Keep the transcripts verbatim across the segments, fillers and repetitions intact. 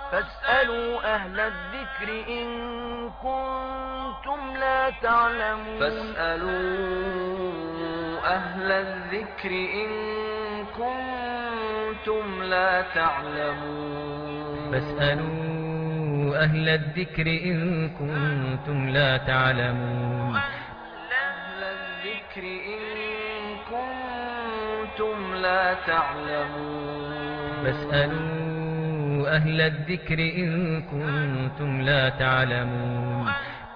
فاسألوا أهل الذكر إن كنتم لا تعلمون فاسألوا أهل الذكر إن كنتم لا تعلمون فاسألوا أهل الذكر إن كنتم لا تعلمون أهل الذكر إن كنتم لا تعلمون فاسألوا أهل الذكر إن كنتم لا تعلمون.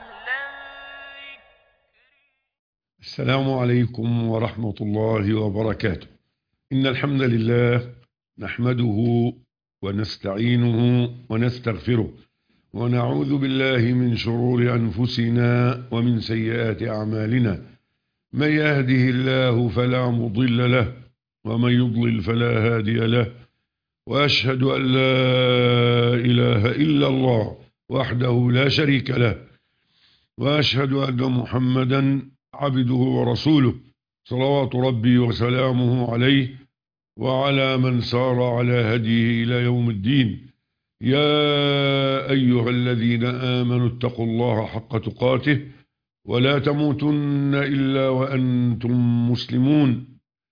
السلام عليكم ورحمة الله وبركاته. إن الحمد لله نحمده ونستعينه ونستغفره ونعوذ بالله من شرور أنفسنا ومن سيئات أعمالنا. من يهده الله فلا مضل له ومن يضلل فلا هادي له، وأشهد أن لا إله إلا الله وحده لا شريك له، وأشهد أن محمدا عبده ورسوله صلوات ربي وسلامه عليه وعلى من سار على هديه إلى يوم الدين. يا أيها الذين آمنوا اتقوا الله حق تقاته ولا تموتن إلا وأنتم مسلمون.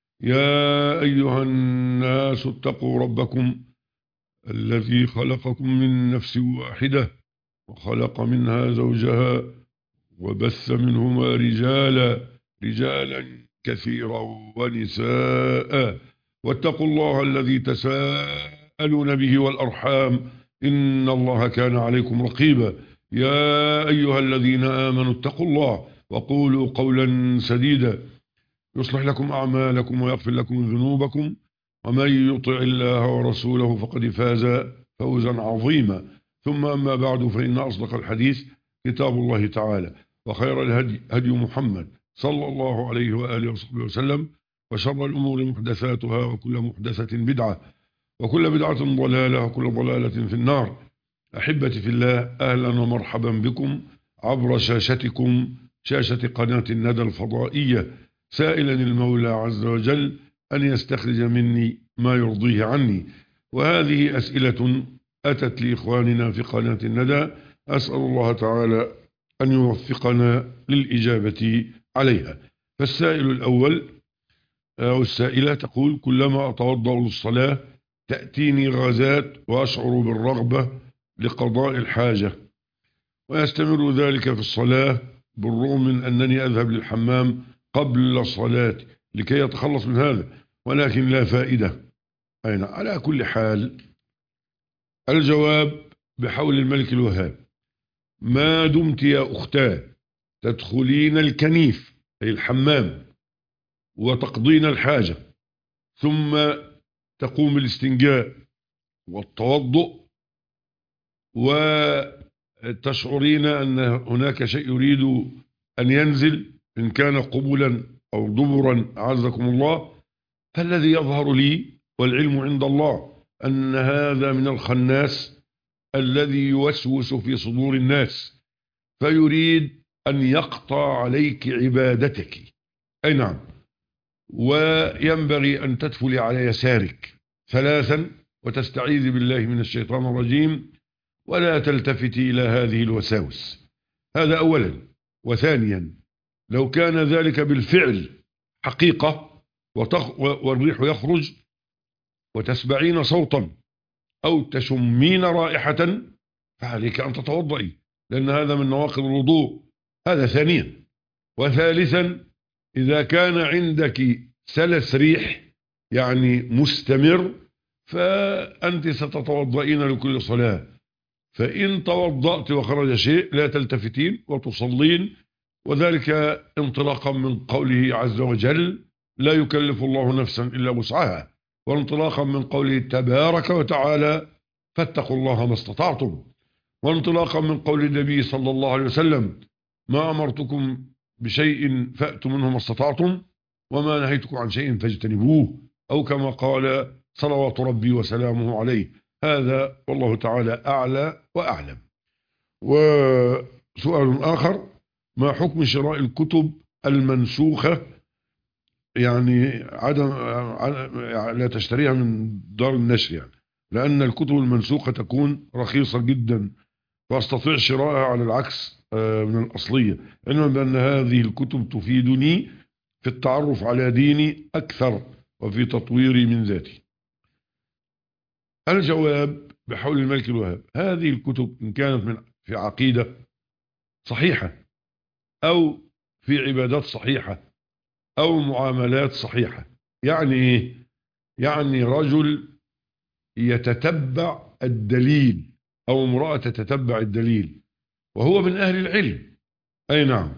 يا أيها الناس اتقوا ربكم الذي خلقكم من نفس واحدة وخلق منها زوجها وبث منهما رجالا رجالا كثيرا ونساء، واتقوا الله الذي تساءلون به والأرحام إن الله كان عليكم رقيبا. يا أيها الذين آمنوا اتقوا الله وقولوا قولا سديدا يصلح لكم أعمالكم ويغفر لكم ذنوبكم، ومن يطع الله ورسوله فقد فاز فوزا عظيما. ثم أما بعد، فإن أصدق الحديث كتاب الله تعالى، وخير الهدي هدي محمد صلى الله عليه وآله وصحبه وسلم، وشر الأمور محدثاتها وكل محدثة بدعة وكل بدعة ضلالة وكل ضلالة في النار. أحبتي في الله، أهلا ومرحبا بكم عبر شاشتكم، شاشة قناة الندى الفضائية، سائلا المولى عز وجل أن يستخرج مني ما يرضيه عني. وهذه أسئلة أتت لإخواننا في قناة الندى، أسأل الله تعالى أن يوفقنا للإجابة عليها. فالسائل الأول أو السائلة تقول: كلما أتوضأ للصلاة تأتيني غازات وأشعر بالرغبة لقضاء الحاجة، ويستمر ذلك في الصلاة بالرغم من أنني أذهب للحمام قبل الصلاة لكي يتخلص من هذا، ولكن لا فائدة. أين على كل حال الجواب بحول الملك الوهاب: ما دمت يا أختاه تدخلين الكنيف أي الحمام وتقضين الحاجة ثم تقوم الاستنجاء والتوضؤ وتشعرين أن هناك شيء يريد أن ينزل، إن كان قبولا أو دبرا أعزكم الله، فالذي يظهر لي والعلم عند الله أن هذا من الخناس الذي يوسوس في صدور الناس فيريد أن يقطع عليك عبادتك. أي نعم. وينبغي أن تدفلي على يسارك ثلاثا وتستعيذ بالله من الشيطان الرجيم ولا تلتفتي إلى هذه الوساوس. هذا أولا. وثانيا، لو كان ذلك بالفعل حقيقة والريح يخرج وتسمعين صوتا أو تشمين رائحة فعليك أن تتوضئي، لأن هذا من نواقض الوضوء. هذا ثانيا. وثالثا، إذا كان عندك سلس ريح يعني مستمر فأنت ستتوضئين لكل صلاة، فإن توضأت وخرج شيء لا تلتفتين وتصلين، وذلك انطلاقا من قوله عز وجل: لا يكلف الله نفسا إلا وسعها، وانطلاقا من قوله تبارك وتعالى: فاتقوا الله ما استطعتم، وانطلاقا من قول النبي صلى الله عليه وسلم: ما أمرتكم بشيء فأتوا منه ما استطعتم وما نهيتكم عن شيء فاجتنبوه، أو كما قال صلوات ربي وسلامه عليه. هذا والله تعالى أعلى وأعلم. وسؤال آخر: ما حكم شراء الكتب المنسوخة، يعني عدم لا تشتريها من دار النشر يعني، لأن الكتب المنسوخة تكون رخيصة جدا فأستطيع شرائها على العكس من الأصلية، علما بأن هذه الكتب تفيدني في التعرف على ديني أكثر وفي تطويري من ذاتي. الجواب بحول الملك الوهاب: هذه الكتب إن كانت من في عقيدة صحيحة أو في عبادات صحيحة أو معاملات صحيحة. يعني إيه؟ يعني رجل يتتبع الدليل أو امرأة تتتبع الدليل وهو من أهل العلم. أي نعم.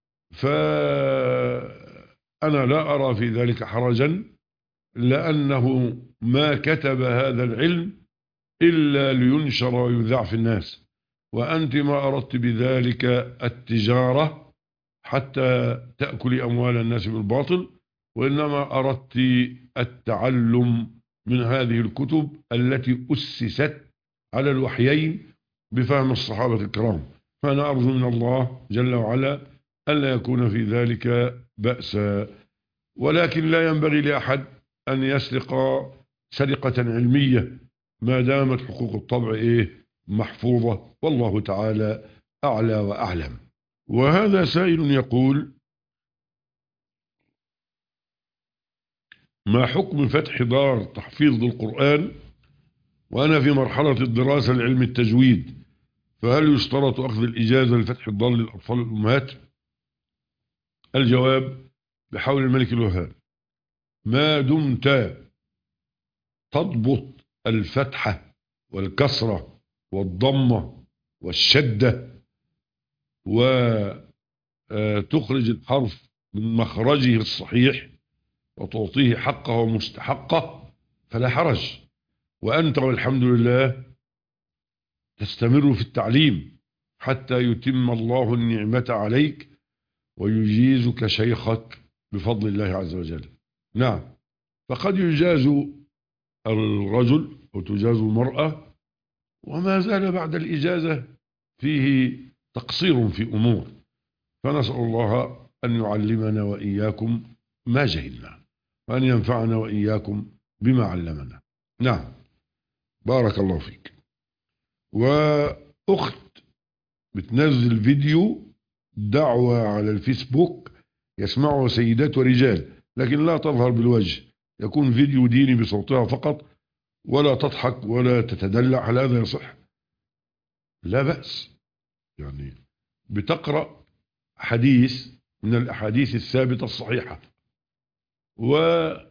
فأنا لا أرى في ذلك حرجا، لأنه ما كتب هذا العلم إلا لينشر ويذاع في الناس، وأنت ما أردت بذلك التجارة حتى تأكل أموال الناس بالباطل، وإنما أردت التعلم من هذه الكتب التي أسست على الوحيين بفهم الصحابة الكرام. فأنا أرجو من الله جل وعلا ألا يكون في ذلك بأسا، ولكن لا ينبغي لأحد أن يسرق سرقة علمية ما دامت حقوق الطبع إيه محفوظة، والله تعالى أعلى وأعلم. وهذا سائل يقول: ما حكم فتح دار تحفيظ القرآن وأنا في مرحلة الدراسة لعلم التجويد، فهل يشترط أخذ الإجازة لفتح الدار للأطفال والأمهات؟ الجواب بحول الملك الوهاب: ما دمت تضبط الفتحة والكسرة والضمة والشدة وتخرج الحرف من مخرجه الصحيح وتعطيه حقه ومستحقه فلا حرج، وأنت والحمد لله تستمر في التعليم حتى يتم الله النعمة عليك ويجيزك شيخك بفضل الله عز وجل. نعم، فقد يجاز الرجل وتجاز المرأة، وما زال بعد الإجازة فيه تقصير في أمور، فنسأل الله أن يعلمنا وإياكم ما جهلنا وأن ينفعنا وإياكم بما علمنا. نعم، بارك الله فيك. وأخت بتنزل فيديو دعوة على الفيسبوك يسمعه سيدات ورجال، لكن لا تظهر بالوجه، يكون فيديو ديني بصوتها فقط ولا تضحك ولا تتدلع، هل هذا يصح؟ لا بأس، يعني بتقرأ حديث من الأحاديث الثابتة الصحيحة وتعلق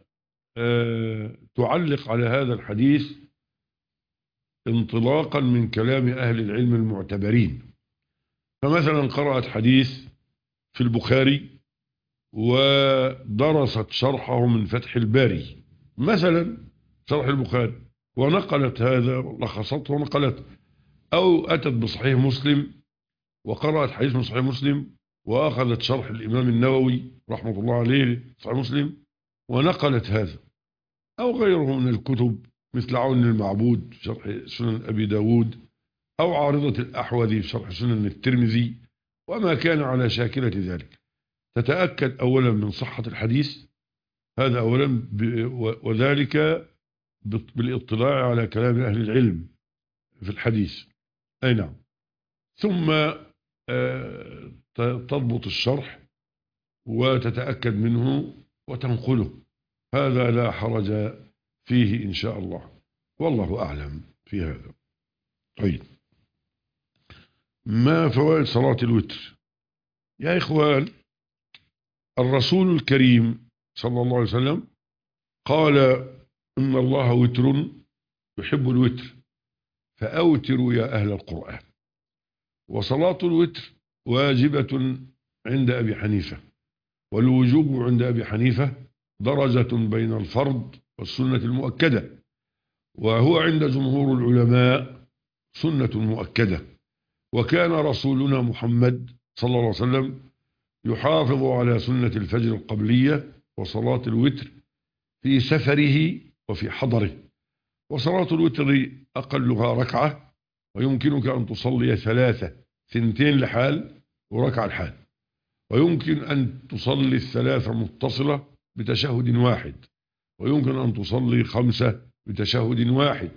على هذا الحديث انطلاقا من كلام أهل العلم المعتبرين. فمثلا قرأت حديث في البخاري ودرست شرحه من فتح الباري، مثلا شرح البخاري، ونقلت هذا لخصته ونقلته، أو أتت بصحيح مسلم وقرأت حديث من صحيح مسلم وأخذت شرح الإمام النووي رحمة الله عليه صحيح مسلم ونقلت هذا، أو غيره من الكتب مثل عون المعبود في شرح سنن أبي داود، أو عارضة الأحوذي في شرح سنن الترمذي، وما كان على شاكلة ذلك. تتأكد أولا من صحة الحديث، هذا أولا، وذلك بالاطلاع على كلام أهل العلم في الحديث. أي نعم. ثم تضبط الشرح وتتأكد منه وتنقله، هذا لا حرج فيه إن شاء الله، والله أعلم في هذا. طيب، ما فوائد صلاة الوتر؟ يا إخوان، الرسول الكريم صلى الله عليه وسلم قال: إن الله وتر يحب الوتر فأوتروا يا أهل القرآن. وصلاة الوتر واجبة عند أبي حنيفة، والوجوب عند أبي حنيفة درجة بين الفرض والسنة المؤكدة، وهو عند جمهور العلماء سنة مؤكدة. وكان رسولنا محمد صلى الله عليه وسلم يحافظ على سنة الفجر القبلية وصلاة الوتر في سفره وفي حضره. وصلاة الوتر أقلها ركعة، ويمكنك أن تصلي ثلاثة، ثنتين لحال وركعة الحال، ويمكن أن تصلي الثلاثة متصلة بتشهد واحد، ويمكن أن تصلي خمسة بتشهد واحد،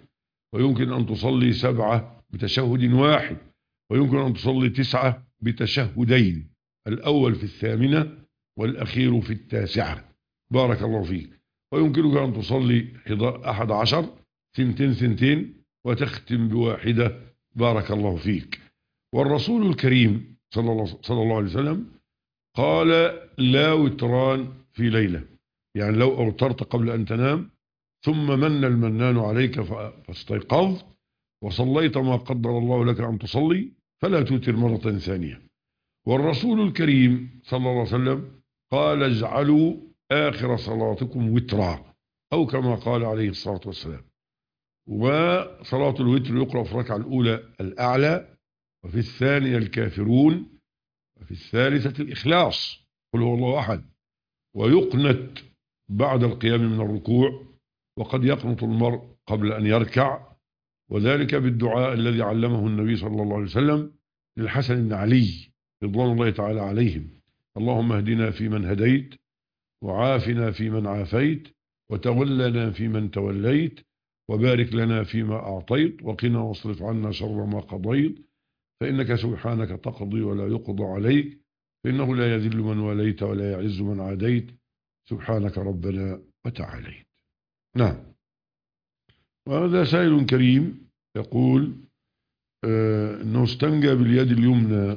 ويمكن أن تصلي سبعة بتشهد واحد، ويمكن أن تصلي تسعة بتشهدين، الأول في الثامنة والأخير في التاسعة، بارك الله فيك. ويمكنك أن تصلي أحد عشر سنتين سنتين وتختم بواحدة، بارك الله فيك. والرسول الكريم صلى الله, صلى الله عليه وسلم قال لا وتران في ليلة، يعني لو أوترت قبل أن تنام ثم من المنان عليك فاستيقظت وصليت ما قدر الله لك أن تصلي فلا توتر مرة ثانية. والرسول الكريم صلى الله عليه وسلم قال اجعلوا آخر صلاتكم وترا، أو كما قال عليه الصلاة والسلام. وصلاة الوتر يقرأ في الركعة الأولى الأعلى، وفي الثانية الكافرون، وفي الثالثة الإخلاص قل هو الله أحد، ويقنت بعد القيام من الركوع، وقد يقنط المرء قبل أن يركع، وذلك بالدعاء الذي علمه النبي صلى الله عليه وسلم للحسن بن علي رضوان الله تعالى عليهم: اللهم اهدنا فيمن هديت، وعافنا فيمن عافيت، وتولنا فيمن توليت، وبارك لنا فيما أعطيت، وقنا واصرف عنا شر ما قضيت، فإنك سبحانك تقضي ولا يقضى عليك، فإنه لا يذل من وليت ولا يعز من عاديت، سبحانك ربنا وتعاليت. نعم. وهذا سائل كريم يقول آه أنه استنجى باليد اليمنى،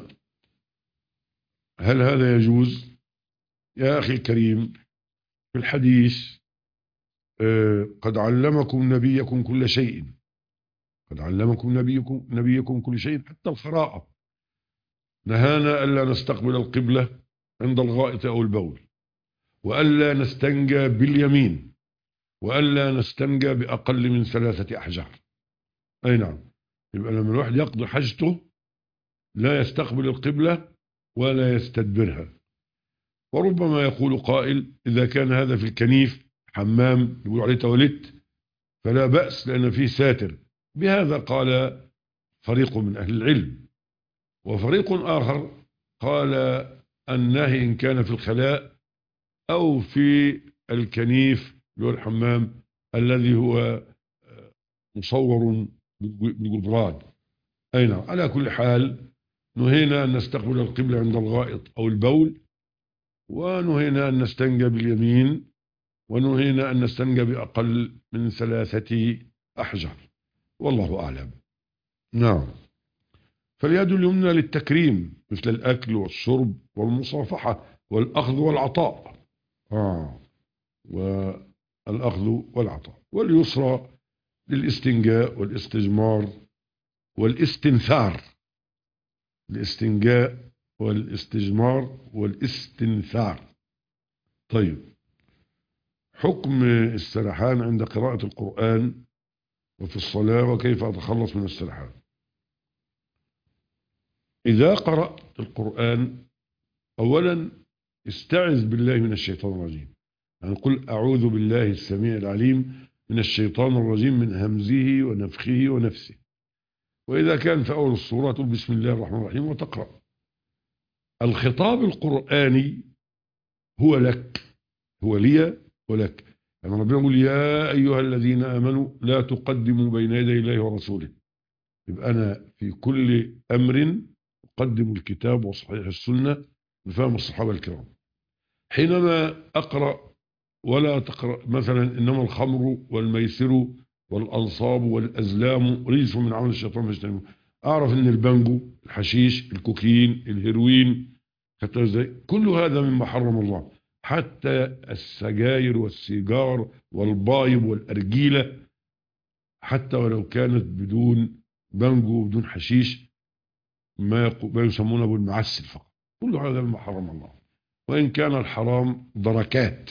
هل هذا يجوز؟ يا أخي الكريم، في الحديث آه قد علمكم نبيكم كل شيء، قد علمكم نبيكم, نبيكم كل شيء حتى الخراءة، نهانا ألا نستقبل القبلة عند الغائط أو البول، وألا نستنجى باليمين، وألا نستنجى بأقل من ثلاثة أحجار. أي نعم. يبقى لما الواحد يقضي حاجته لا يستقبل القبلة ولا يستدبرها. وربما يقول قائل إذا كان هذا في الكنيف حمام يقول عليه تواليت فلا بأس لأن فيه ساتر. بهذا قال فريق من أهل العلم، وفريق آخر قال النهي إن كان في الخلاء أو في الكنيف اللي هو الحمام الذي هو مصور بالجدران. أي نعم. على كل حال نهينا أن نستقبل القبلة عند الغائط أو البول، ونهينا أن نستنجى باليمين، ونهينا أن نستنجى بأقل من ثلاثة أحجار، والله أعلم. نعم. فاليد اليمنى للتكريم مثل الأكل والشرب والمصافحة والأخذ والعطاء. آه. والأخذ والعطاء. واليسرى للاستنجاء والاستجمار والاستنثار، الاستنجاء والاستجمار والاستنثار. طيب، حكم السرحان عند قراءة القرآن وفي الصلاة، وكيف أتخلص من السرحان؟ إذا قرأت القرآن أولا استعذ بالله من الشيطان الرجيم، يعني قل أعوذ بالله السميع العليم من الشيطان الرجيم من همزه ونفخه ونفسه. وإذا كان في أول السورة تقول بسم الله الرحمن الرحيم وتقرأ. الخطاب القرآني هو لك، هو لي ولك. يعني ربنا يقول يا أيها الذين آمنوا لا تقدموا بين يدي الله ورسوله. يبقى أنا في كل أمر أقدم الكتاب وصحيح السنة بفهم الصحابة الكرام. حينما أقرأ ولا تقرأ مثلا إنما الخمر والميسر والأنصاب والأزلام رجس من عمل الشيطان فاجتنبوه، أعرف إن البانجو، الحشيش، الكوكين، الهيروين، كل هذا مما حرم الله، حتى السجاير والسيجار والبايب والأرجيلة، حتى ولو كانت بدون بانجو وبدون حشيش، ما يسمونه بالمعسل فقط، كل هذا مما حرم الله. وإن كان الحرام دركات،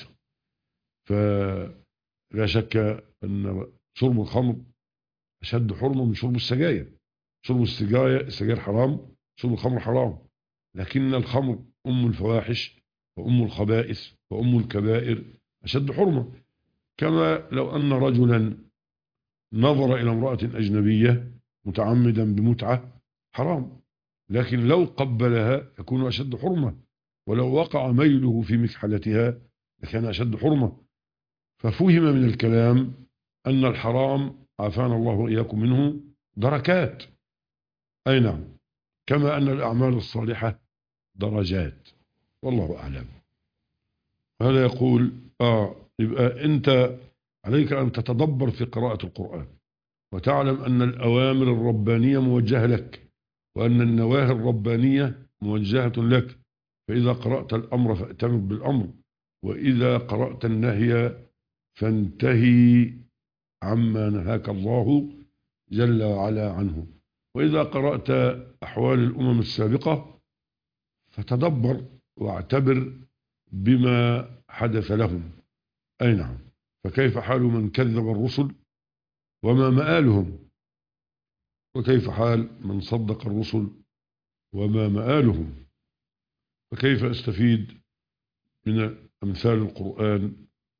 فلا شك أن شرب الخمر أشد حرمة من شرب السجاير. شرب السجاير السجاير حرام، شرب الخمر حرام، لكن الخمر أم الفواحش وأم الخبائث وأم الكبائر أشد حرمة. كما لو أن رجلا نظر إلى امرأة أجنبية متعمدا بمتعة حرام، لكن لو قبلها يكون أشد حرمة، ولو وقع ميله في مكحلتها لكان أشد حرمة. ففهم من الكلام أن الحرام عافانا الله وإياكم منه دركات. أي نعم، كما أن الأعمال الصالحة درجات، والله أعلم. هذا يقول آه يبقى أنت عليك أن تتدبر في قراءة القرآن، وتعلم أن الأوامر الربانية موجهة لك، وأن النواهي الربانية موجهة لك. فإذا قرأت الأمر فأتمر بالأمر، وإذا قرأت النهي فانتهي عما نهاك الله جل وعلا عنه. وإذا قرأت أحوال الأمم السابقة فتدبر واعتبر بما حدث لهم. أي نعم، فكيف حال من كذب الرسل وما مآلهم، وكيف حال من صدق الرسل وما مآلهم. فكيف أستفيد من أمثال القرآن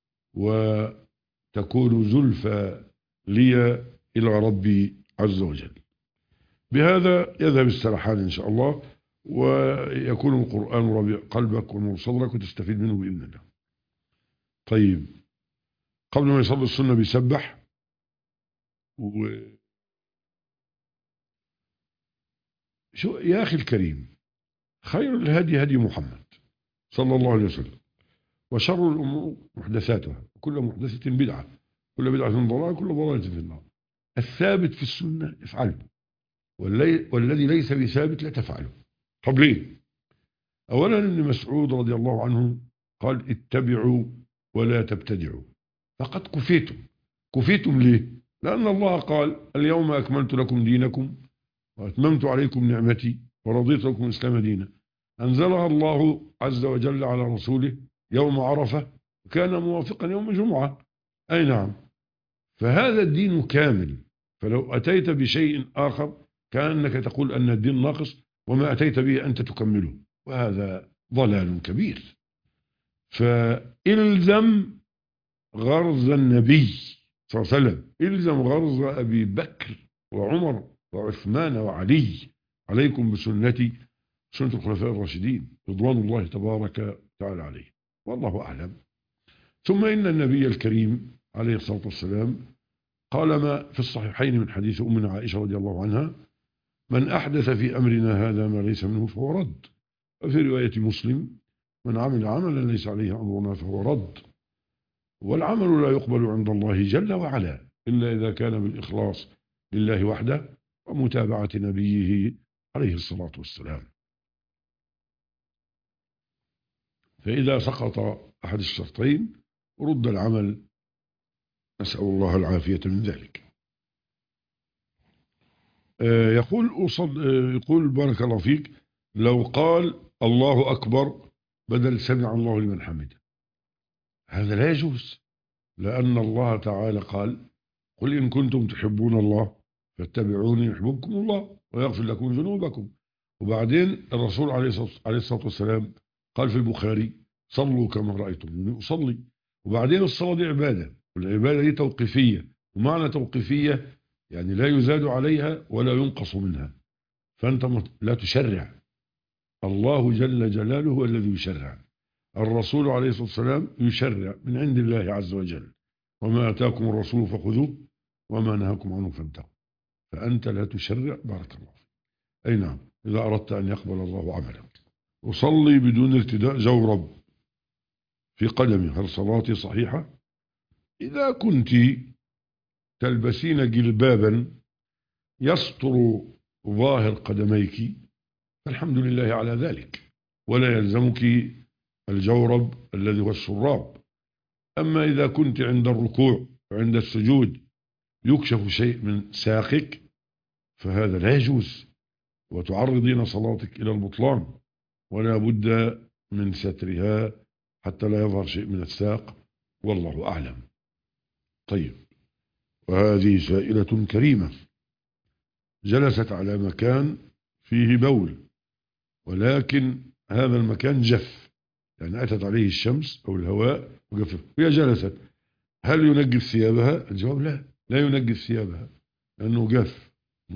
وتكون زلفى لي إلى ربي عز وجل. بهذا يذهب السرحان إن شاء الله، ويكون القرآن ربيع قلبك ونور صدرك وتستفيد منه بإذن الله. طيب، قبل ما يصلي السنة بيسبح و... شو يا أخي الكريم، خير الهدي هدي محمد صلى الله عليه وسلم، وشر الأمور محدثاتها، وكل محدثة بدعة، كل بدعة ضلالة، كل ضلالة في النار. الثابت في السنة افعله، والذي ليس بثابت لا تفعله. طب ليه؟ أولا ابن مسعود رضي الله عنه قال اتبعوا ولا تبتدعوا فقد كفيتم. كفيتم ليه؟ لأن الله قال اليوم أكملت لكم دينكم وأتممت عليكم نعمتي ورضيت لكم الإسلام دينا. أنزلها الله عز وجل على رسوله يوم عرفة، كان موافقا يوم جمعة. أي نعم، فهذا الدين كامل. فلو أتيت بشيء آخر كأنك تقول أن الدين ناقص، وما أتيت به أنت تكمله، وهذا ضلال كبير. فإلزم غرز النبي صلى الله عليه وسلم، إلزم غرز أبي بكر وعمر وعثمان وعلي، عليكم بسنتي سنة الخلفاء الراشدين رضوان الله تبارك وتعالى عليه، والله أعلم. ثم إن النبي الكريم عليه الصلاة والسلام قال ما في الصحيحين من حديث أمنا عائشة رضي الله عنها: من أحدث في أمرنا هذا ما ليس منه فهو رد. وفي رواية مسلم: من عمل عملا ليس عليه أمرنا فهو رد. والعمل لا يقبل عند الله جل وعلا إلا إذا كان بالإخلاص لله وحده ومتابعة نبيه عليه الصلاة والسلام. فإذا سقط أحد الشرطين رد العمل، نسأل الله العافية من ذلك. يقول أصل يقول بارك الله فيك: لو قال الله أكبر بدل سمع الله لمن حمده، هذا لا يجوز، لأن الله تعالى قال: قل إن كنتم تحبون الله فاتبعوني يحببكم الله ويغفر لكم ذنوبكم. وبعدين الرسول عليه الصلاة والسلام قال في البخاري: صلوا كما رأيتموني أصلي. وبعدين الصلاة دي عبادة، والعبادة دي توقيفية، ومعنى توقيفية يعني لا يزاد عليها ولا ينقص منها. فأنت لا تشرع، الله جل جلاله هو الذي يشرع. الرسول عليه الصلاة والسلام يشرع من عند الله عز وجل: وما أتاكم الرسول فخذوه وما نهاكم عنه فانتهوا. فأنت لا تشرع، بارك الله فيك. أي نعم، إذا أردت أن يقبل الله عملك. أصلي بدون ارتداء جورب في قدمي، هل صلاتي صحيحة؟ إذا كنت تلبسين جلبابا يستر ظاهر قدميك فالحمد لله على ذلك، ولا يلزمك الجورب الذي هو الشراب. أما إذا كنت عند الركوع وعند السجود يكشف شيء من ساقك فهذا لا يجوز، وتعرضين صلاتك إلى البطلان، ولا بد من سترها حتى لا يظهر شيء من الساق، والله أعلم. طيب، وهذه سائلة كريمة جلست على مكان فيه بول، ولكن هذا المكان جف، يعني أتت عليه الشمس أو الهواء وجفف، وهي جلست. هل ينجف ثيابها؟ الجواب لا، لا ينجف ثيابها لأنه جف.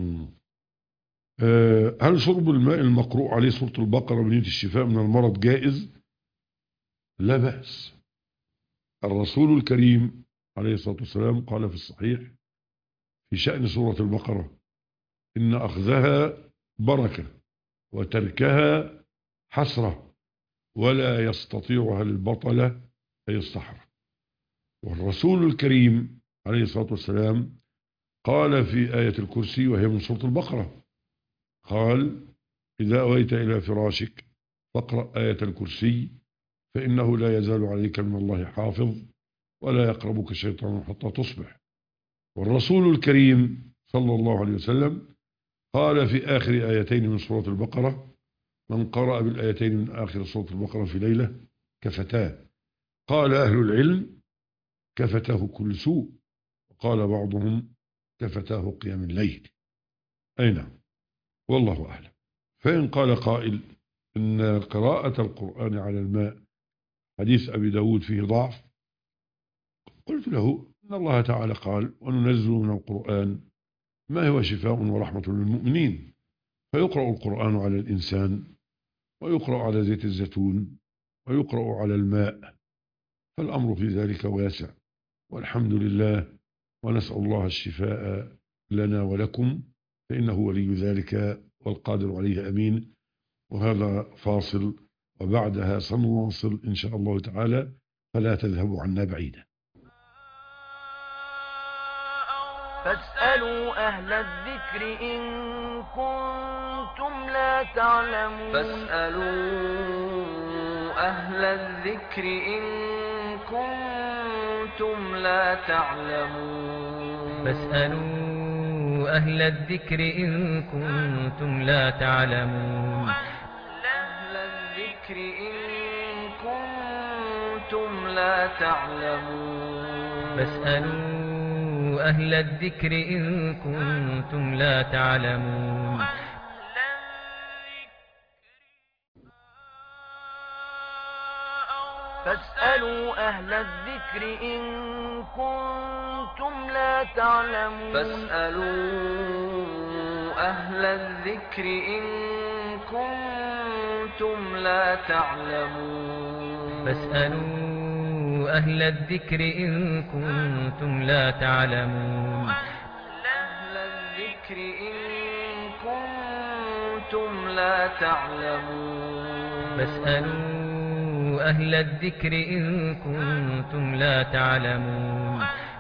أه هل شرب الماء المقروء عليه سورة البقرة بنية الشفاء من المرض جائز؟ لا بأس. الرسول الكريم عليه الصلاة والسلام قال في الصحيح في شأن سورة البقرة إن أخذها بركة وتركها حسرة ولا يستطيعها البطلة أي الصحراء. والرسول الكريم عليه الصلاة والسلام قال في آية الكرسي وهي من سورة البقرة، قال إذا أويت إلى فراشك فاقرأ آية الكرسي فإنه لا يزال عليك من الله حافظ ولا يقربك شيطان حتى تصبح. والرسول الكريم صلى الله عليه وسلم قال في آخر آيتين من سورة البقرة من قرأ بالآيتين من آخر سورة البقرة في ليلة كفتاه. قال أهل العلم كفتاه كل سوء، وقال بعضهم كفتاه قيام الليل. أين والله أعلم. فإن قال قائل إن قراءة القرآن على الماء حديث أبي داود فيه ضعف، قلت له إن الله تعالى قال وننزل من القرآن ما هو شفاء ورحمة للمؤمنين، فيقرأ القرآن على الإنسان ويقرأ على زيت الزيتون ويقرأ على الماء، فالأمر في ذلك واسع والحمد لله، ونسأل الله الشفاء لنا ولكم فإنه ولي ذلك والقادر عليه أمين. وهذا فاصل وبعدها سنواصل إن شاء الله تعالى، فلا تذهبوا عنا بعيدا. فاسألوا أهل الذكر إن كنتم لا تعلمون فاسألوا أهل الذكر إن كنتم لا تعلمون فاسألوا أهل الذكر إن كنتم لا تعلمون أهل الذكر إن كنتم لا تعلمون فاسألوا أهل الذكر إن كنتم لا تعلمون فاسألوا أهل الذكر إن كنتم لا تعلمون فاسألوا أهل الذكر إن كنتم لا تعلمون فاسألوا أهل الذكر إن كنتم لا تعلمون أهل الذكر إن كنتم لا تعلمون فاسألوا أهل الذكر إن كنتم لا تعلمون.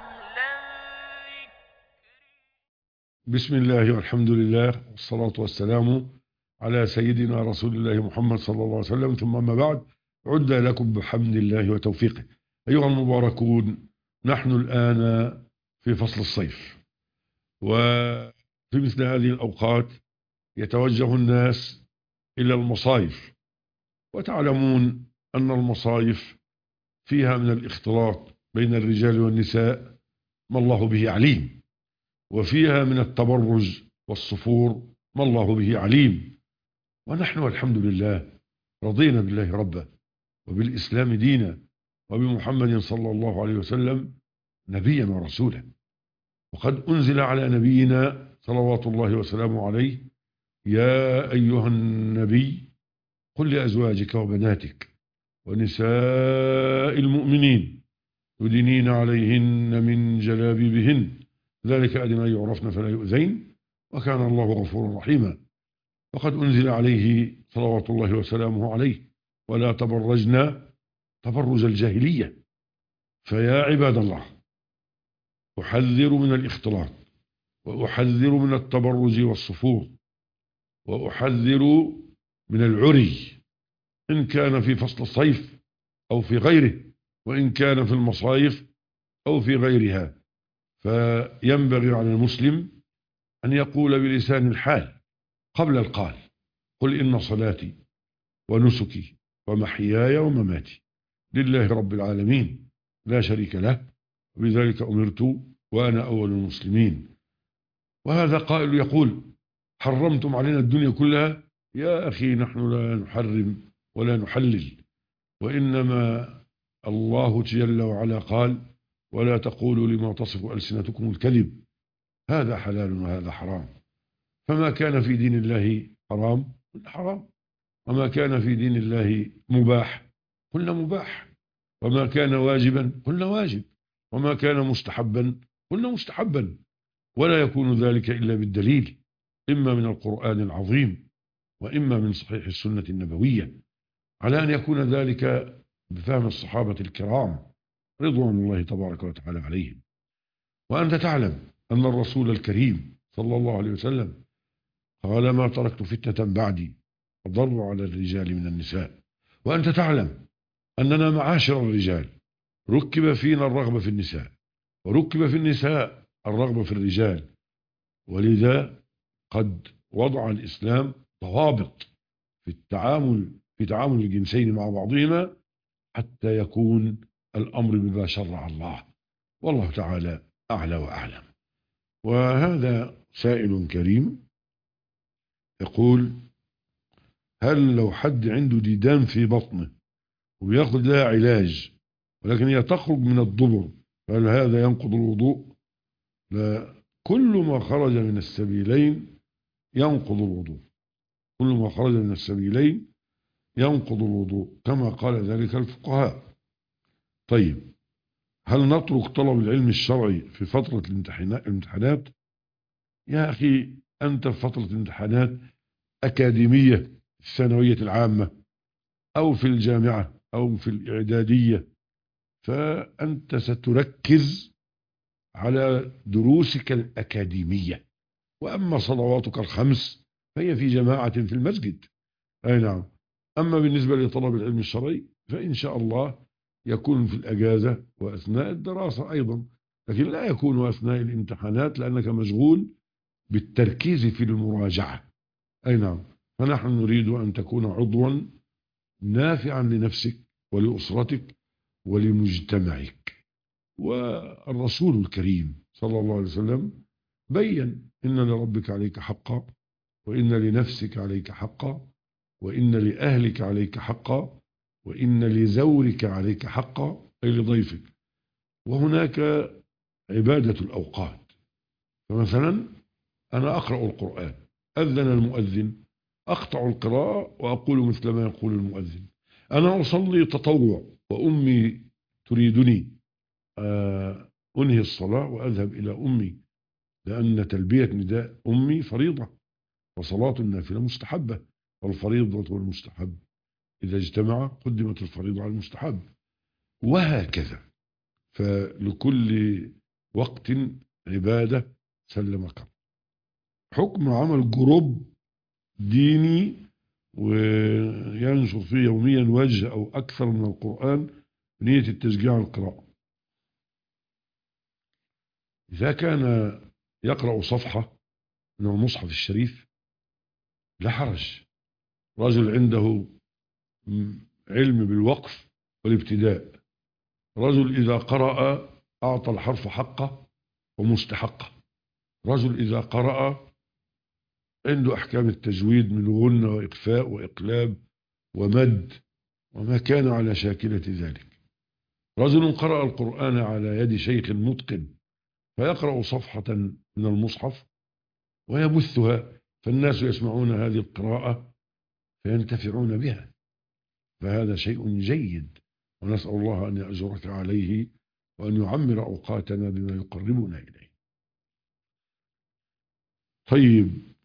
بسم الله والحمد لله والصلاة والسلام على سيدنا رسول الله محمد صلى الله عليه وسلم، ثم ما بعد، عدنا لكم بحمد الله وتوفيقه. أيها المباركون، نحن الآن في فصل الصيف، وفي مثل هذه الأوقات يتوجه الناس إلى المصايف، وتعلمون أن المصايف فيها من الاختلاط بين الرجال والنساء ما الله به عليم، وفيها من التبرج والصفور ما الله به عليم. ونحن والحمد لله رضينا بالله ربا وبالإسلام دينا وبمحمد صلى الله عليه وسلم نبيا ورسولا، وقد أنزل على نبينا صلوات الله وسلامه عليه يا أيها النبي قل لأزواجك وبناتك ونساء المؤمنين يدنين عليهن من جلابيبهن ذلك أدنى أن يعرفن فلا يؤذين وكان الله غفورا رحيما. وقد أنزل عليه صلوات الله وسلامه عليه ولا تبرجنا تبرج الجاهلية. فيا عباد الله، أحذر من الاختلاط، وأحذر من التبرج والصفور، وأحذر من العري إن كان في فصل الصيف أو في غيره، وإن كان في المصايف أو في غيرها. فينبغي على المسلم أن يقول بلسان الحال قبل القال: قل إن صلاتي ونسكي ومحياي ومماتي لله رب العالمين لا شريك له وبذلك أمرت وأنا أول المسلمين. وهذا قائل يقول: حرمتم علينا الدنيا كلها. يا أخي، نحن لا نحرم ولا نحلل، وإنما الله جل وعلا قال: ولا تقولوا لما تصف ألسنتكم الكذب هذا حلال وهذا حرام. فما كان في دين الله حرام قلنا حرام، وما كان في دين الله مباح قلنا مباح، وما كان واجبا قلنا واجب، وما كان مستحبا قلنا مستحبا. ولا يكون ذلك إلا بالدليل، إما من القرآن العظيم وإما من صحيح السنة النبوية، على أن يكون ذلك بفهم الصحابة الكرام رضوان الله تبارك وتعالى عليهم. وأنت تعلم أن الرسول الكريم صلى الله عليه وسلم قال: ما تركت فتنة بعدي أضر على الرجال من النساء. وأنت تعلم أننا معاشر الرجال ركب فينا الرغبة في النساء، وركب في النساء الرغبة في الرجال، ولذا قد وضع الإسلام ضوابط في التعامل في تعامل الجنسين مع بعضهما حتى يكون الأمر بما شرع الله، والله تعالى أعلى وأعلم. وهذا سائل كريم يقول: هل لو حد عنده ديدان في بطنه وبياخد لها علاج ولكن هي تخرج من الدبر، فهل هذا ينقض الوضوء؟ لا، كل ما خرج من السبيلين ينقض الوضوء، كل ما خرج من السبيلين ينقض الوضوء كما قال ذلك الفقهاء. طيب، هل نترك طلب العلم الشرعي في فترة الامتحانات؟ يا أخي، أنت في فترة امتحانات أكاديمية الثانوية العامة أو في الجامعة أو في الإعدادية، فأنت ستركز على دروسك الأكاديمية، وأما صلواتك الخمس فهي في جماعة في المسجد. أي نعم. أما بالنسبة لطلب العلم الشرعي فإن شاء الله يكون في الأجازة وأثناء الدراسة أيضا، لكن لا يكون أثناء الامتحانات لأنك مشغول بالتركيز في المراجعة. أي نعم. فنحن نريد أن تكون عضوا نافعا لنفسك ولأسرتك ولمجتمعك. والرسول الكريم صلى الله عليه وسلم بين: إن لربك عليك حقا، وإن لنفسك عليك حقا، وإن لأهلك عليك حقا، وإن لزورك عليك حقا، أي لضيفك. وهناك عبادة الأوقات، فمثلا أنا أقرأ القرآن، أذن المؤذن، أقطع القراءة وأقول مثل ما يقول المؤذن. أنا أصلي تطوع وأمي تريدني أنهي الصلاة وأذهب إلى أمي، لأن تلبية نداء أمي فريضة، وصلاة النافلة مستحبة، والفريضة والمستحب إذا اجتمع قدمت الفريضة على المستحب، وهكذا. فلكل وقت عبادة سلمك. حكم عمل جروب ديني وينشر فيه يوميا وجه أو أكثر من القرآن بنية التشجيع على القراءة. إذا كان يقرأ صفحة من المصحف الشريف لا حرج. رجل عنده علم بالوقف والابتداء، رجل إذا قرأ أعطى الحرف حقه ومستحقه، رجل إذا قرأ عنده أحكام التجويد من غنة وإقفاء وإقلاب ومد وما كان على شاكلة ذلك، رجل قرأ القرآن على يد شيخ متقن فيقرأ صفحة من المصحف ويبثها، فالناس يسمعون هذه القراءة فينتفعون بها، فهذا شيء جيد، ونسأل الله أن يأجرك عليه وأن يعمر أوقاتنا بما يقربنا إليه. طيب،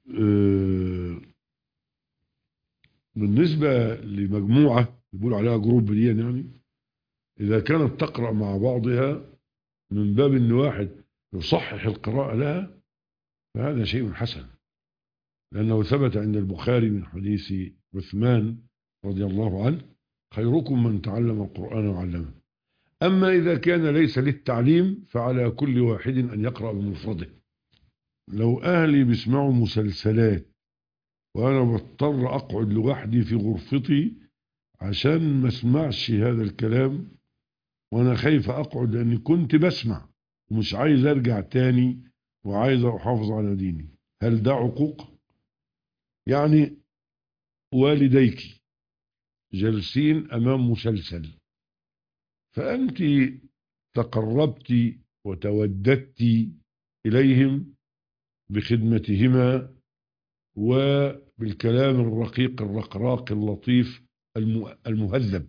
بالنسبة لمجموعة يقول عليها جروب دي، يعني إذا كانت تقرأ مع بعضها من باب أن واحد يصحح القراءة لها فهذا شيء حسن، لأنه ثبت عند البخاري من حديث عثمان رضي الله عنه: خيركم من تعلم القرآن وعلمه. أما إذا كان ليس للتعليم فعلى كل واحد أن يقرأ بمفرده. لو أهلي بيسمعوا مسلسلات وأنا بضطر أقعد لوحدي في غرفتي عشان ما اسمعش هذا الكلام، وأنا خايف أقعد لأني كنت بسمع ومش عايز أرجع تاني وعايز أحافظ على ديني، هل ده عقوق؟ يعني والديك جالسين أمام مسلسل فأنت تقربت وتوددت إليهم بخدمتهما وبالكلام الرقيق الرقراق اللطيف المهذب،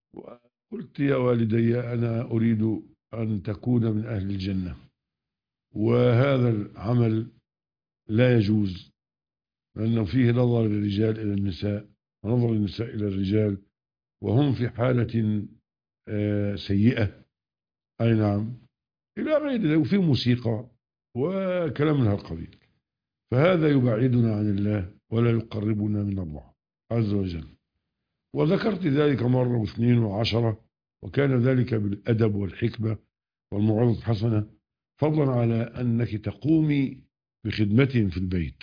وقلت: يا والدي أنا أريد أن تكون من أهل الجنة، وهذا العمل لا يجوز، لأنه فيه نظر الرجال إلى النساء ونظر النساء إلى الرجال، وهم في حالة سيئة. أي نعم، إلى غير ذلك، وفي موسيقى وكلام من هالقبيل، فهذا يبعدنا عن الله ولا يقربنا من الله عز وجل. وذكرت ذلك مرة واثنين وعشرة، وكان ذلك بالأدب والحكمة والموعظة الحسنة، فضلا على أنك تقومي بخدمتهم في البيت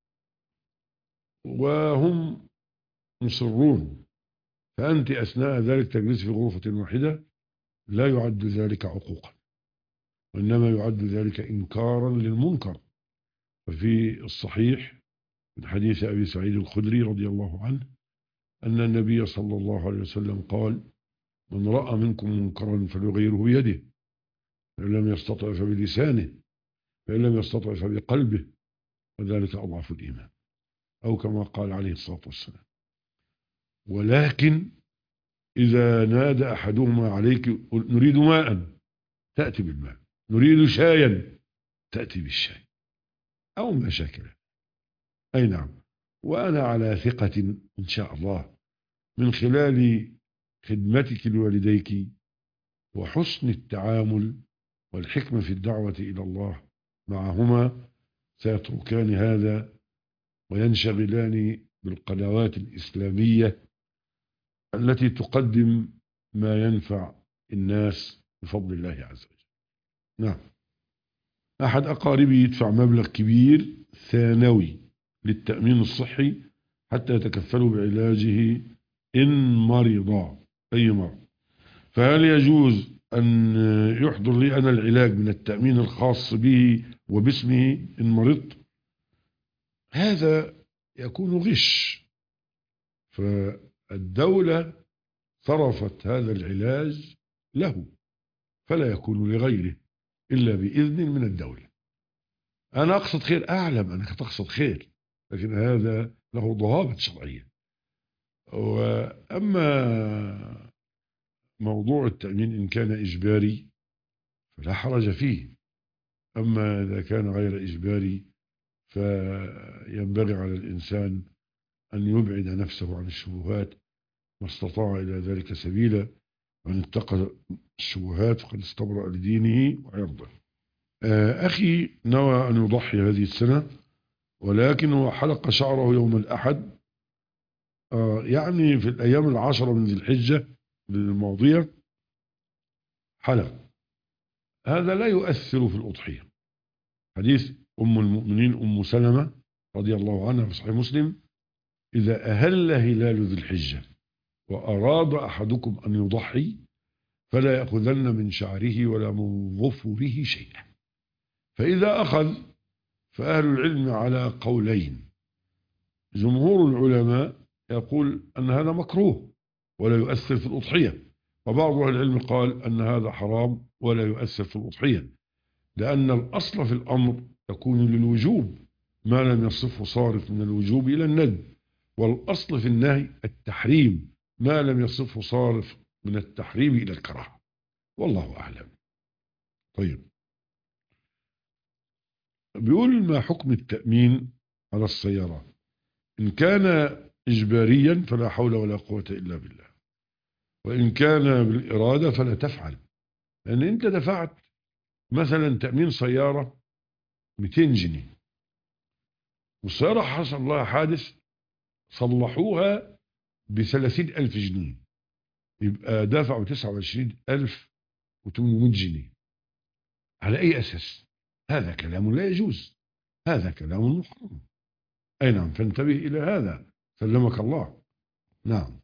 وهم مصرون، فأنت أثناء ذلك تجلس في غرفة واحدة، لا يعد ذلك عقوقا، وإنما يعد ذلك إنكارا للمنكر. ففي الصحيح من حديث أبي سعيد الخدري رضي الله عنه أن النبي صلى الله عليه وسلم قال: من رأى منكم منكرا فليغيره بيده، فإن لم يستطع فبلسانه، فإن لم يستطع فبقلبه، وذلك أضعف الإيمان، أو كما قال عليه الصلاة والسلام. ولكن إذا نادى أحدهما عليك: نريد ماء، تأتي بالماء، نريد شايا، تأتي بالشاي، أو ما شاكل. أي نعم. وأنا على ثقة إن شاء الله من خلال خدمتك لوالديك وحسن التعامل والحكمة في الدعوة إلى الله معهما سيتركان هذا وينشغلان بالقنوات الإسلامية التي تقدم ما ينفع الناس بفضل الله عز وجل. نعم. أحد أقاربي يدفع مبلغ كبير ثانوي للتأمين الصحي حتى يتكفلوا بعلاجه إن مرض أي مرض، فهل يجوز أن يحضر لي أنا العلاج من التأمين الخاص به وباسمه إن مرضت؟ هذا يكون غش، فالدولة صرفت هذا العلاج له، فلا يكون لغيره إلا بإذن من الدولة. أنا أقصد خير، أعلم أنك تقصد خير، لكن هذا له ضوابط شرعية. وأما موضوع التأمين إن كان إجباري فلا حرج فيه، أما إذا كان غير إجباري فينبغي على الإنسان أن يبعد نفسه عن الشبهات ما استطاع إلى ذلك سبيلا، وأن اتقى الشبهات فقد استبرأ لدينه وعرضه. أخي نوى أن يضحي هذه السنة، ولكن هو حلق شعره يوم الأحد، يعني في الأيام العشرة من ذي الحجة الماضية حلق. هذا لا يؤثر في الأضحية. حديث أم المؤمنين أم سلمة رضي الله عنها في صحيح مسلم: إذا أهل هلال ذي الحجة وأراد أحدكم أن يضحي فلا يأخذن من شعره ولا من ظفره شيئا. فإذا أخذ فأهل العلم على قولين. جمهور العلماء يقول أن هذا مكروه ولا يؤثر في الأضحية، وبعض أهل العلم قال أن هذا حرام ولا يؤثر في الأضحية، لأن الأصل في الأمر يكون للوجوب ما لم يصفه صارف من الوجوب إلى الندب، والأصل في النهي التحريم ما لم يصفه صارف من التحريم إلى الكراهة، والله أعلم. طيب، بيقول: ما حكم التأمين على السيارات؟ إن كان إجباريا فلا حول ولا قوة إلا بالله، وإن كان بالإرادة فلا تفعل، لأن أنت دفعت مثلا تأمين سيارة مئتين جنيه، والسيارة حصل لها حادث صلحوها بثلاثين ألف جنيه، يبقى دافعوا تسعة وعشرين ألف وثمانمائة جنيه. على أي أساس؟ هذا كلام لا يجوز، هذا كلام محرم. أي نعم، فانتبه إلى هذا سلمك الله. نعم.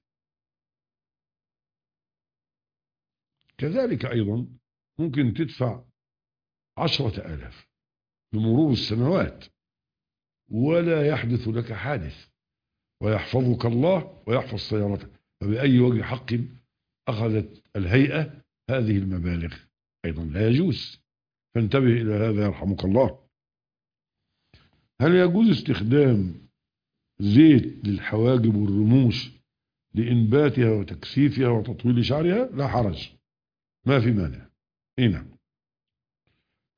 كذلك أيضا ممكن تدفع عشرة آلاف بمرور السنوات ولا يحدث لك حادث، ويحفظك الله ويحفظ سيارتك، فبأي وجه حق أخذت الهيئة هذه المبالغ؟ أيضا لا يجوز، فانتبه إلى هذا يرحمك الله. هل يجوز استخدام زيت للحواجب والرموش لإنباتها وتكثيفها وتطويل شعرها؟ لا حرج، ما في مانع. هنا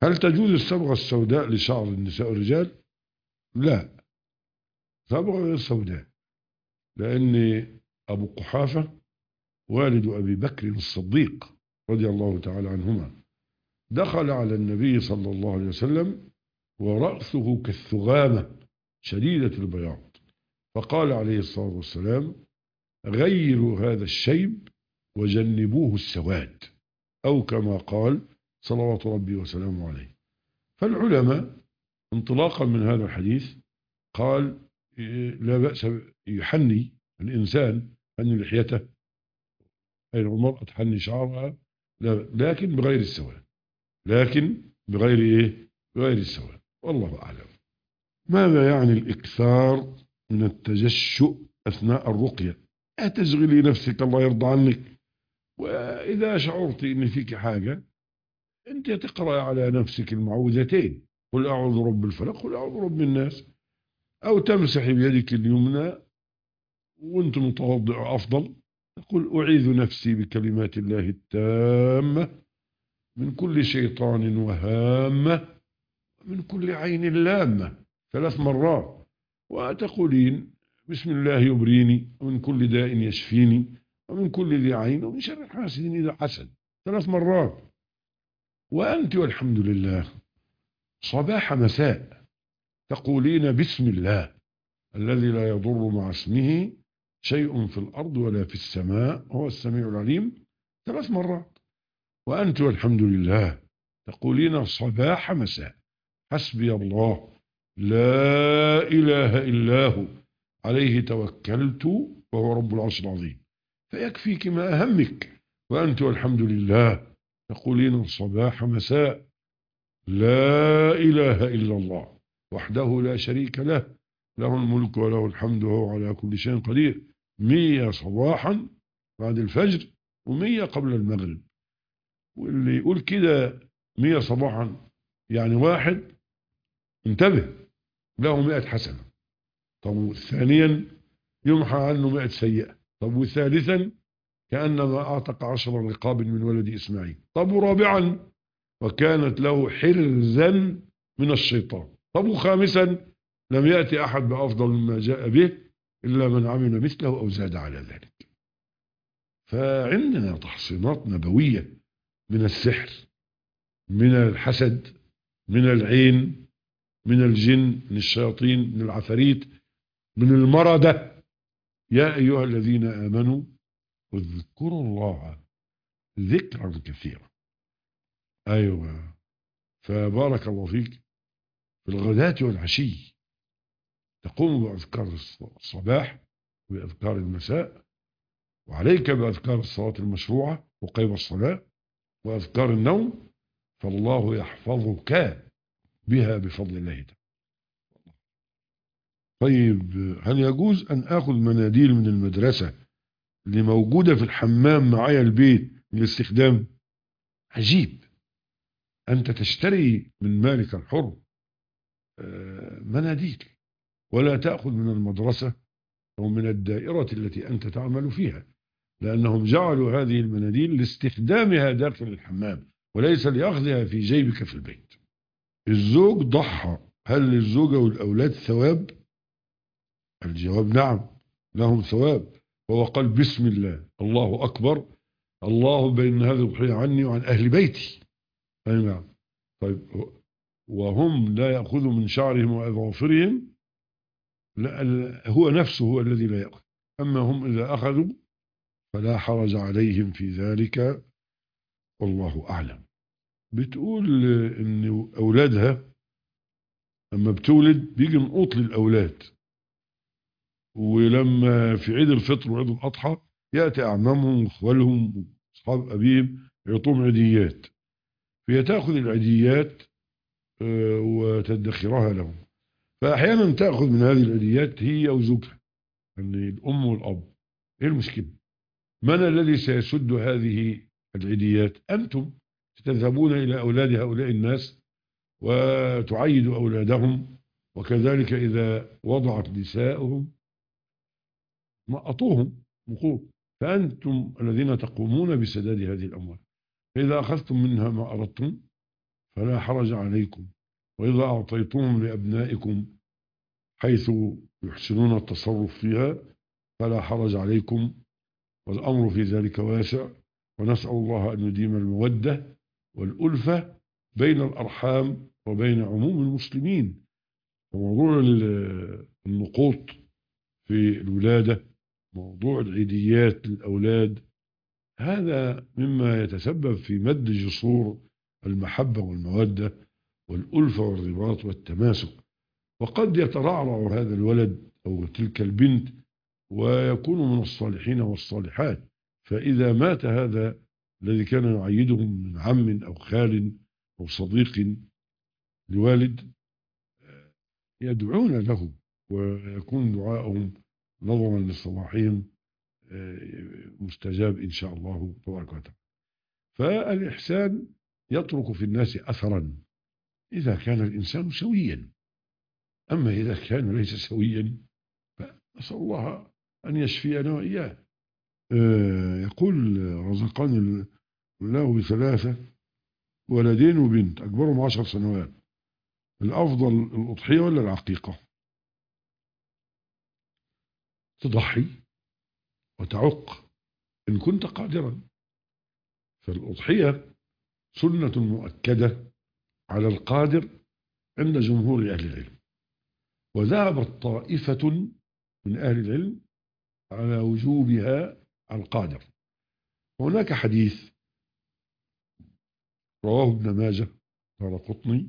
هل تجوز الصبغة السوداء لشعر النساء والرجال؟ لا، صبغة غير سوداء، لأن أبو قحافة والد أبي بكر الصديق رضي الله تعالى عنهما دخل على النبي صلى الله عليه وسلم ورأسه كالثغامة شديدة البياض، فقال عليه الصلاة والسلام: غيروا هذا الشيب وجنبوه السواد، أو كما قال صلوات ربي وسلامه عليه. فالعلماء انطلاقا من هذا الحديث قال لا بأس يحني الإنسان حني لحيته، أي المرأة تحني شعرها، لكن بغير السواد، لكن بغير إيه؟ بغير السواد، والله أعلم. ماذا يعني الإكثار من التجشؤ أثناء الرقية؟ لا تشغلي نفسك، الله يرضى عنك، وإذا شعرت إن فيك حاجة أنت تقرأ على نفسك المعوذتين: قل أعوذ برب الفلق، قل أعوذ برب الناس، أو تمسحي بيدك اليمنى وأنت متوضئ أفضل، تقول: أعيذ نفسي بكلمات الله التامة من كل شيطان وهامة من كل عين لامة، ثلاث مرات، وتقولين: بسم الله يبريني ومن كل داء يشفيني ومن كل ذي عين ومن شر حاسد إذا حسد، ثلاث مرات. وأنت والحمد لله صباح مساء تقولين بسم الله الذي لا يضر مع اسمه شيء في الأرض ولا في السماء هو السميع العليم، ثلاث مرات. وأنت والحمد لله تقولين صباح مساء حسبي الله لا إله إلا هو عليه توكلت وهو رب العرش العظيم، فيكفيك ما أهمك. وأنت والحمد لله تقولين صباح مساء لا إله إلا الله وحده لا شريك له، له الملك وله الحمد وهو على كل شيء قدير، مية صباحا بعد الفجر ومية قبل المغرب. واللي يقول كده مية صباحا يعني واحد انتبه له مئة حسنة، طب ثانيا يمحى عنه مئة سيئة، طب وثالثا كأنما أعتق عشر رقاب من ولد إسماعيل، طب ورابعا وكانت له حرزا من الشيطان، طب وخامسا لم يأتي أحد بأفضل مما جاء به إلا من عمل مثله أو زاد على ذلك. فعندنا تحصينات نبوية من السحر، من الحسد، من العين، من الجن، من الشياطين، من العفاريت، من المردة. يا أيها الذين آمنوا اذكروا الله ذكرا كثيرا. أيوة، فبارك الله فيك في الغداة والعشي تقوم بأذكار الصباح وبأذكار المساء، وعليك بأذكار الصلاة المشروعة وقيم الصلاة وأذكار النوم، فالله يحفظك بها بفضل الله تعالى. طيب، هل يجوز أن أخذ مناديل من المدرسة اللي موجودة في الحمام معايا البيت للاستخدام؟ عجيب، أنت تشتري من مالك الحر مناديل ولا تأخذ من المدرسة أو من الدائرة التي أنت تعمل فيها، لأنهم جعلوا هذه المناديل لاستخدامها داخل الحمام وليس لأخذها في جيبك في البيت. الزوج ضحى، هل للزوجة والأولاد ثواب؟ الجواب نعم، لهم ثواب، وهو قال بسم الله الله أكبر الله بين هذه الضحية عني وعن أهل بيتي. أي نعم. طيب، وهم لا يأخذوا من شعرهم وأظافرهم؟ لا، هو نفسه هو الذي لا يأخذ، أما هم إذا أخذوا فلا حرج عليهم في ذلك، والله أعلم. بتقول إن أولادها لما بتولد بيجي نقوط للأولاد، ولما في عيد الفطر وعيد الأضحى يأتي أعمامهم وأخوالهم وأصحاب أبيهم يعطوهم عيديات، فهي تأخذ العيديات وتدخرها لهم، فأحيانا تأخذ من هذه العيديات هي وزوجها، يعني الأم والأب. إيه المشكلة؟ من الذي سيسد هذه العيديات؟ أنتم تذهبون إلى أولاد هؤلاء الناس وتعيدوا أولادهم، وكذلك إذا وضعت نساءهم نقطوهم نقوط، فأنتم الذين تقومون بسداد هذه الأموال، فإذا أخذتم منها ما أردتم فلا حرج عليكم، وإذا أعطيتم لأبنائكم حيث يحسنون التصرف فيها فلا حرج عليكم، والأمر في ذلك واسع. ونسأل الله أن يديم المودة والألفة بين الأرحام وبين عموم المسلمين. وموضوع النقوط في الولادة، موضوع العيديات للأولاد، هذا مما يتسبب في مد جسور المحبة والمودة والألفة والرباط والتماسك. وقد يترعرع هذا الولد أو تلك البنت ويكون من الصالحين والصالحات، فإذا مات هذا الذي كان يعيدهم من عم أو خال أو صديق لوالد يدعون له، ويكون دعاءهم نظرا لصلاحهم مستجاب إن شاء الله تبارك وتعالى. فالإحسان يترك في الناس أثرا إذا كان الإنسان سويا، أما إذا كان ليس سويا فنسأل الله أن يشفينا وإياه. يقول رزقني الله بثلاثة، ولدين وبنت أكبرهم عشر سنوات، الأفضل الأضحية ولا العقيقة؟ تضحي وتعق إن كنت قادرا، فالأضحية سنة مؤكدة على القادر عند جمهور أهل العلم، وذهبت طائفة من أهل العلم على وجوبها على القادر. هناك حديث رواه ابن ماجه دارقطني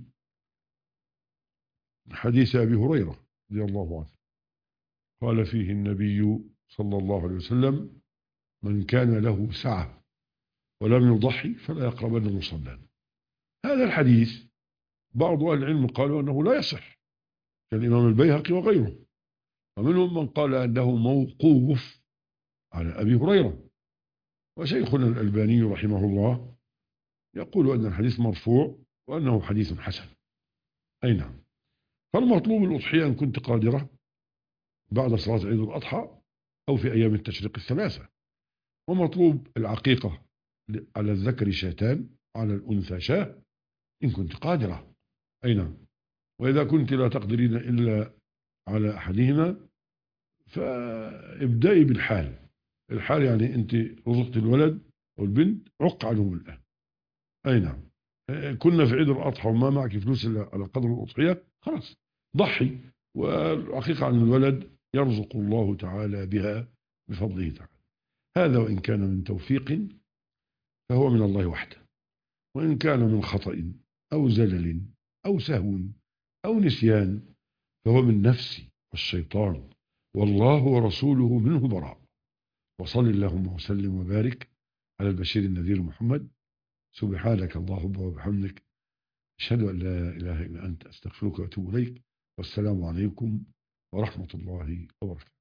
حديث أبي هريرة رضي الله عنه قال فيه النبي صلى الله عليه وسلم: من كان له سعة ولم يضحي فلا يقربن مصلانا. هذا الحديث بعض أهل العلم قالوا أنه لا يصح كالإمام البيهقي وغيره، ومنهم من قال أنه موقوف على أبي هريرة، وشيخنا الألباني رحمه الله يقول أن الحديث مرفوع وأنه حديث حسن. أي نعم. فالمطلوب الأضحية إن كنت قادرة بعد صلاة عيد الأضحى أو في أيام التشريق الثلاثة، ومطلوب العقيقة على الذكر شاتان على الأنثى شاه إن كنت قادرة. أي نعم. وإذا كنت لا تقدرين إلا على أحدهما فابدأي بالحال. الحال يعني أنت رزقت الولد والبنت، عق عنهم الآن. أي نعم. كنا في عيد الأضحى وما معك فلوس إلا على قدر الأضحية، خلاص ضحي، والعقيقة عن الولد يرزق الله تعالى بها بفضله تعالى. هذا وإن كان من توفيق فهو من الله وحده، وإن كان من خطأ أو زلل أو سهو أو نسيان فهو من نفسي والشيطان، والله ورسوله منه براء. وصل اللهم وسلم وبارك على البشير النذير محمد. سبحانك اللهم وبحمدك، أشهد أن لا إله إلا أنت، أستغفرك وأتوب إليك، والسلام عليكم ورحمة الله وبركاته.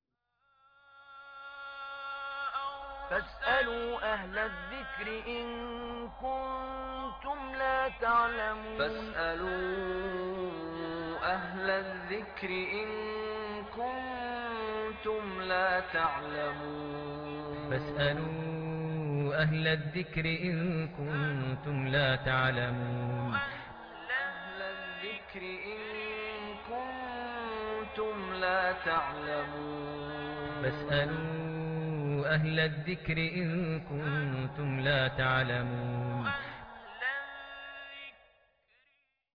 فاسألوا أهل الذكر إن كنتم لا تعلمون فاسألوا أهل الذكر إن كنتم لا تعلمون فاسألوا أهل الذكر إن كنتم لا تعلمون أهل الذكر إن كنتم لا تعلمون فاسألوا أهل الذكر إن كنتم لا تعلمون